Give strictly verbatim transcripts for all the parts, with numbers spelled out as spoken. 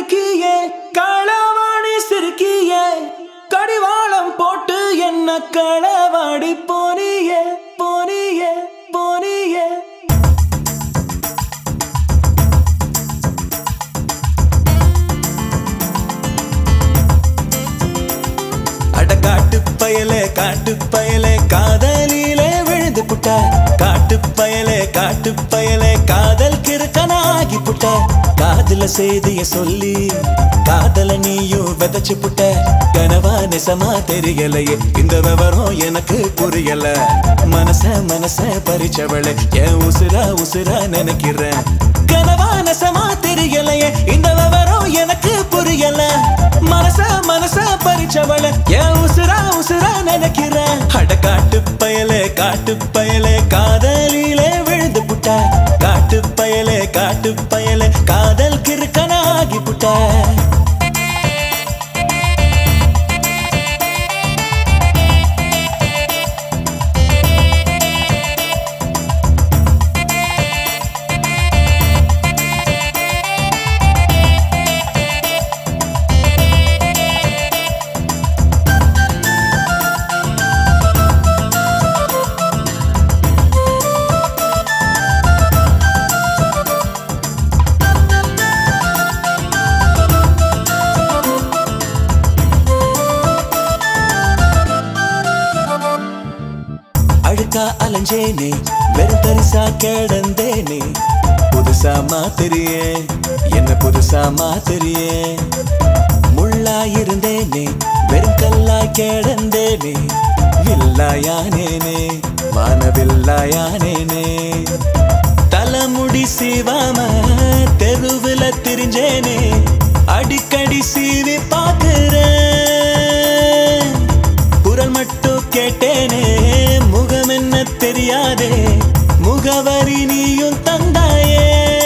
கிறுக்கியே களவாணி சிறுக்கியே கடிவாளம் போட்டு என்ன களவாடி போனியே போனியே போனியே அட காட்டு பயலே காட்டு பயலே காதலிலே விழுந்து புட்ட காட்டு பயலே காட்டு பயலே காதல் கிறுக்கனாகி புட்ட காதல செய்திய சொல்லி காதல நீயும் விதைச்சு புட்ட கனவா நெசமா தெரியலையே இந்த விவரம் எனக்கு புரியல மனச மனச பறிச்சவளே என் உசுரா உசுரா நினைக்கிறேன் கனவா நெசமா தெரியலையே இந்த விவரம் எனக்கு புரியல மனச மனச பறிச்சவளே என் உசுரா உசுரா நினைக்கிறேன் அட காட்டு பயலே காட்டு பயலே காதலிலே விழுந்து புட்ட காட்டு பயலே காட்டு பயலே காதல் கிறுக்கனாகி புட்ட அழுக்கா அலைஞ்சேனே வெறும் தரிசா கிடந்தேனே புதுசா மாத்திரியே என்ன புதுசா மாத்திரியே முள்ளா இருந்தேனே வெறும் கல்லா கிடந்தேனே வில்லாயானேனே வானவில்லாயானேனே தலைமுடி சீவாம தெருவுல திரிஞ்சேனே அடிக்கடி சீவி பார்க்கிறேன் குரல் மட்டும் கேட்டேனே முகம் என்ன தெரியாதே முகவரி நீயும் தந்தாயே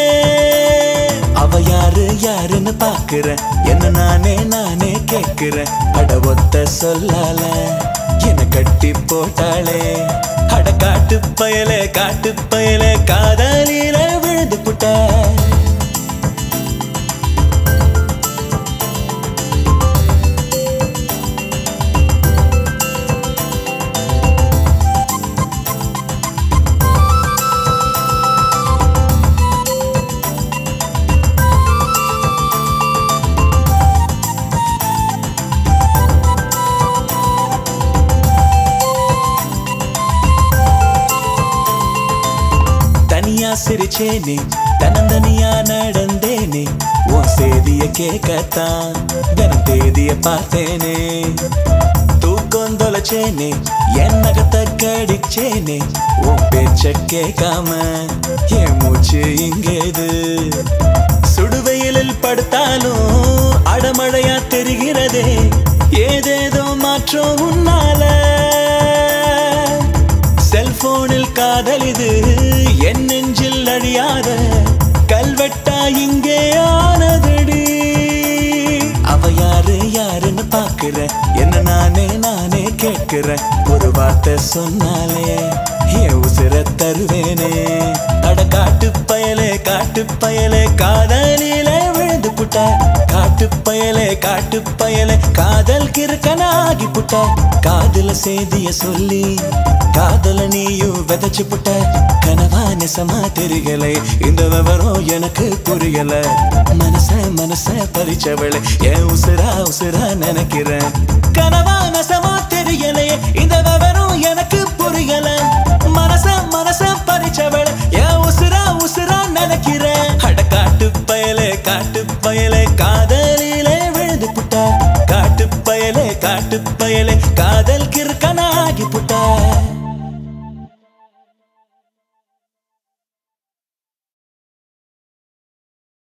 அவ யாரு யாருன்னு பாக்குற என்ன நானே நானே கேக்குறேன் அட ஒத்த சொல்லால என்ன கட்டி போட்டாளே அட காட்டு பயலே காட்டு பயலே காதலில விழுந்து புட்ட தனியா சிரிச்சேனே தனந்தனியா நடந்தேனே உன் செய்திய கேட்கத்தான் தினம் தேதிய பார்த்தேனே தூக்கம் தொலைச்சேனே என் நகத்தை கடிச்சேனே உன் பேச்ச கேட்காம என் மூச்சு இங்கேது சுடுவெயிலில் படுத்தாலும் அடமழையா தெரிகிறதே ஏதேதோ மாற்றம் உன்னால செல்போனில் காதலிது என் நெஞ்சில் அழியாத கல்வெட்டா இங்கே ஆனதடி அவ யாரு யாருன்னு பாக்குற என்ன நானே நானே கேட்கிற ஒரு வார்த்தை சொன்னாலே என் உசிர தருவேனே அட காட்டு பயலே காட்டு பயலே காதலில விழுந்து புட்ட காட்டு பயலே காட்டு பயலே காதல் கிறுக்கனாகி புட்ட காதல செய்திய சொல்லி காதல நீயும் விதைச்சு புட்ட கனவா நெசமா தெரியலை இந்த விவரம் எனக்கு புரியல மனச மனச பறிச்சவளே என் உசுரா உசுரா நினைக்கிறேன் கனவா நெசமா தெரியலையே இந்த விவரம் எனக்கு புரியல மனச மனச பறிச்சவளே என் உசுரா உசுரா நினைக்கிறேன் அட காட்டு பயலே காட்டு பயலே காதலிலே விழுந்து புட்ட காட்டு பயலே காட்டு பயலே காதல் கிறுக்கனாகி புட்ட